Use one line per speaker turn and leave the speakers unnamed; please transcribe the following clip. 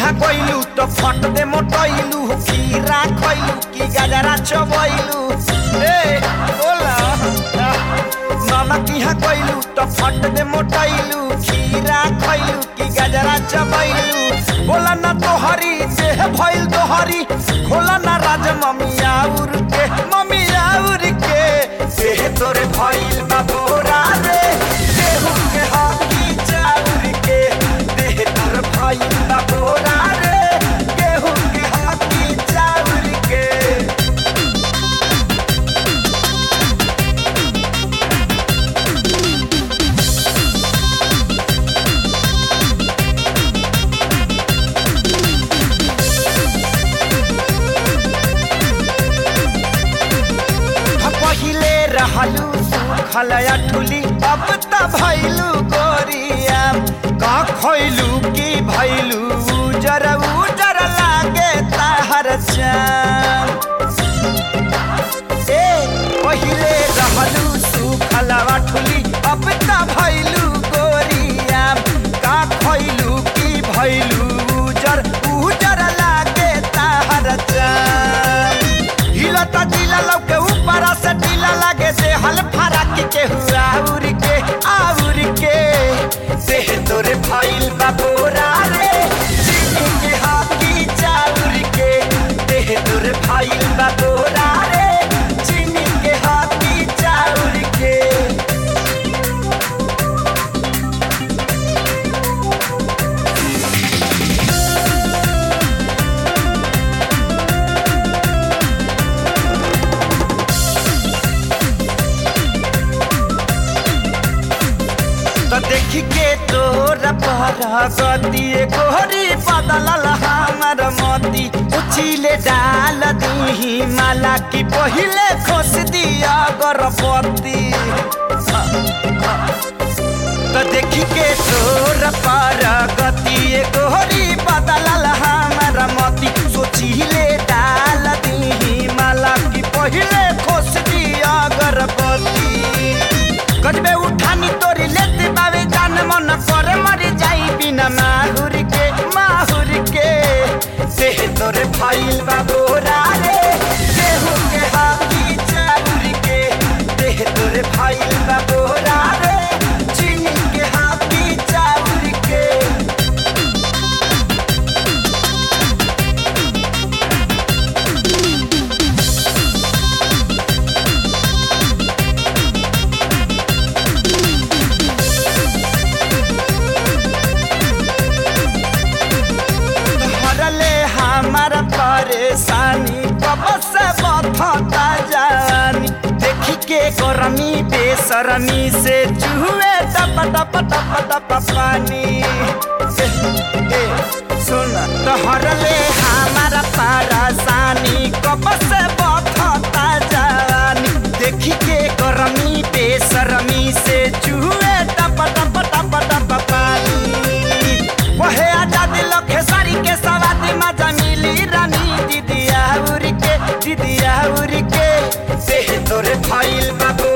किहा गइलू तो फट दे मोटइलू खीरा खइलू की गजरा चबइलू ए बोला नाना किहा गइलू तो फट दे मोटइलू खीरा खइलू की गजरा चबइलू बोला ना तोहरी देह भइल तोहरी खोला ना राज ममिया उर के देह तोरे भइल बा बोरा रे देहु के हाथी चाउर के देह तोरे भइल बा बोरा रे देहु के हाथी चाउर के पहिले रहलू सुखल अठुली अब त भइलू गोरिया का खइलू की भइलू उजर उजर लागे तहर चाम ए पहिले रहलू सुखल अठुली अब त भइलू गोरिया का खइलू की भइलू उजर उजर लागे तहर चाम हिलता दिला लौके ऊपर से ढीला लागे से हल फराक के हुआ आउर के देह तोरे भइल बा बोरा रे चीनी के हाथी चाउर के देह तोरे भइल बा बोरा रे चीनी के हाथी चाउर के तो देखी के तोरा गति गोरी बदलल हमर मती उछिले डाल दी माला की पहिले खोस दिया गरपति तो देखी के तोरा गति गोरी बदलल हमर मती सोचिले डाल दी माला की पहिले खोस दिया गरपति गजबे उठानी तोरी लेते बावे जान मन करे मरी जाई बिना माहुर के देह तोरे भइल बा बोरा रे देहु के हाथी चाउर के देह तोरे भइल बा बोरा रे चीनी के हाथी चाउर के हमारा परेशानी कब से बता जानी देखी के गरमी बेसरमी से चूहे टप टप टप टप पानी सुन तोहरले हमारा परेशानी कब से बता जानी देखी के गरमी बेसरमी से चूहे टप टप टप टप पानी वहे आजादी लखे सारी के सवादी मजा मिली रानी दीदिया उर के देह तोरे भइल बा